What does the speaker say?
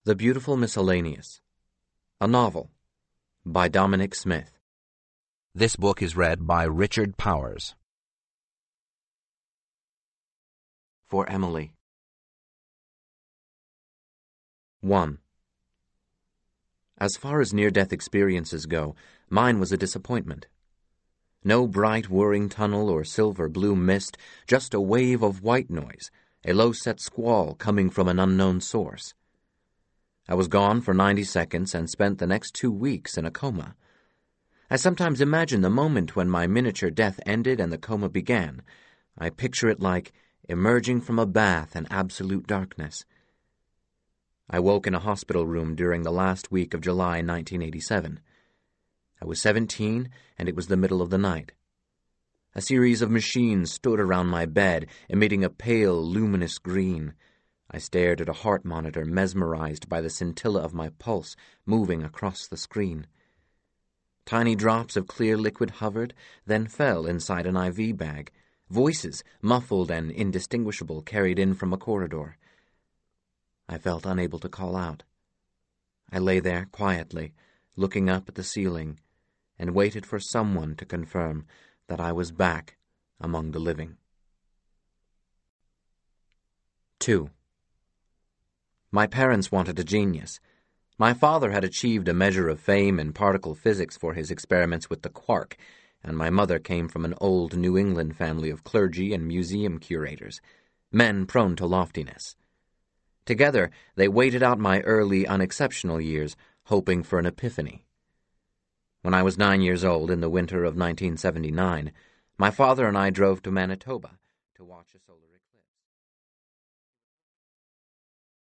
The Beautiful Miscellaneous, a novel by Dominic Smith. This book is read by Richard Powers. For Emily. 1. As far as near-death experiences go, mine was a disappointment. No bright whirring tunnel or silver blue mist, just a wave of white noise, a low-set squall coming from an unknown source. I was gone for 90 seconds and spent the next 2 weeks in a coma. I sometimes imagine the moment when my miniature death ended and the coma began. I picture it like emerging from a bath in absolute darkness. I woke in a hospital room during the last week of July 1987. I was 17, and it was the middle of the night. A series of machines stood around my bed, emitting a pale, luminous green. I stared at a heart monitor, mesmerized by the scintilla of my pulse moving across the screen. Tiny drops of clear liquid hovered, then fell inside an IV bag. Voices, muffled and indistinguishable, carried in from a corridor. I felt unable to call out. I lay there quietly, looking up at the ceiling, and waited for someone to confirm that I was back among the living. 2. My parents wanted a genius. My father had achieved a measure of fame in particle physics for his experiments with the quark, and my mother came from an old New England family of clergy and museum curators, men prone to loftiness. Together, they waited out my early, unexceptional years, hoping for an epiphany. When I was 9 years old in the winter of 1979, my father and I drove to Manitoba to watch a solar